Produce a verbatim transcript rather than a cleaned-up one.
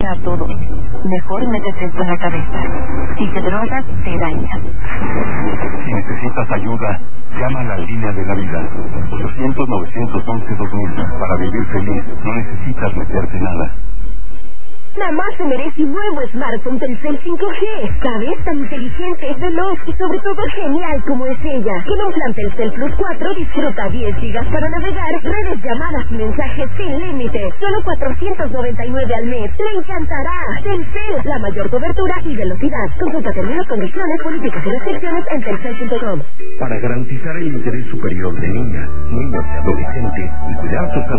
a todo. Mejor métete esto en la cabeza. Si te drogas, te dañas. Si necesitas ayuda, llama a la línea de la vida. ochocientos, novecientos once, dos mil. Para vivir feliz, no necesitas meterte nada. Mamá se merece un nuevo smartphone Telcel cinco G. ¿Sabes? Tan inteligente, veloz y sobre todo genial como es ella. Con un plan Telcel Plus cuatro disfruta diez gigas para navegar, redes, llamadas y mensajes sin límite. Solo cuatrocientos noventa y nueve al mes. ¡Le encantará! Telcel, la mayor cobertura y velocidad. Consulta términos, condiciones, políticas y restricciones en telcel punto com. Para garantizar el interés superior de niñas, niños y adolescentes y cuidar su salud.